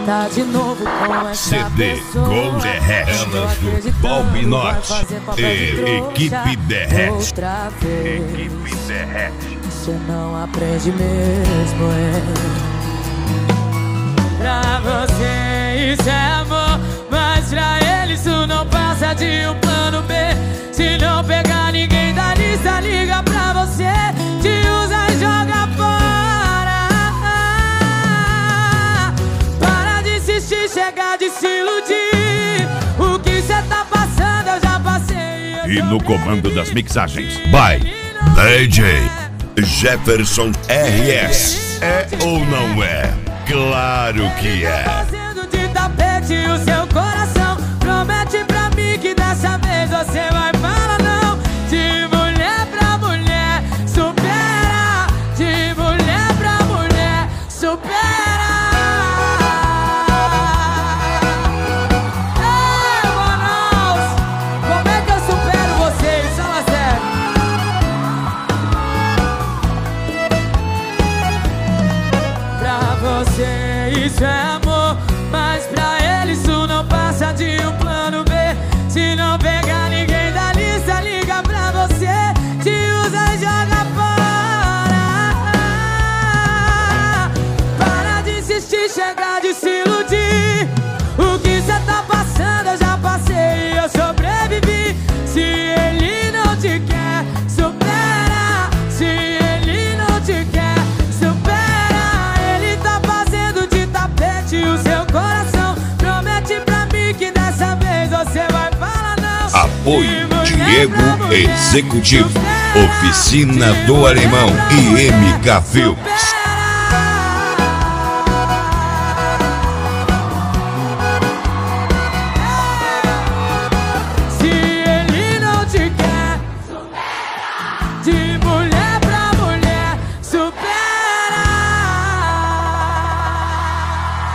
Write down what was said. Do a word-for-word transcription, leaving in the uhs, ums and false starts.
tá de novo com essa C D com Derrete, elas do Balbinote e Equipe Derrete. Equipe Derrete. Você não aprende mesmo, é. Pra você isso é amor, mas pra ele isso não passa de um plano B. Se não pegar ninguém da lista, liga pra você, te usa e joga fora. Para de insistir, chega de se iludir. O que cê tá passando eu já passei. Eu e no comando das mixagens, by D J Jefferson R S. É ou não é? Claro que é. Fazendo de tapete o seu coração. Promete pra mim que dessa vez você vai falar não. De mulher pra mulher, supera. De mulher pra mulher, supera. Ei, Manaus, como é que eu supero vocês? Fala sério. Pra você isso é amor, mas pra ele isso não passa de um plano B. Se não pegar ninguém da lista, liga pra você, te usa e joga fora. Para de insistir, chega de se iludir. O que cê tá passando eu já passei e eu sobrevivi. Se ele não te quer, supera. Se ele não te quer, supera. Ele tá fazendo de tapete o seu coração. Promete pra mim que dessa vez você vai falar não. Apoio Diego Executivo, Oficina do Alemão e M K Filmes.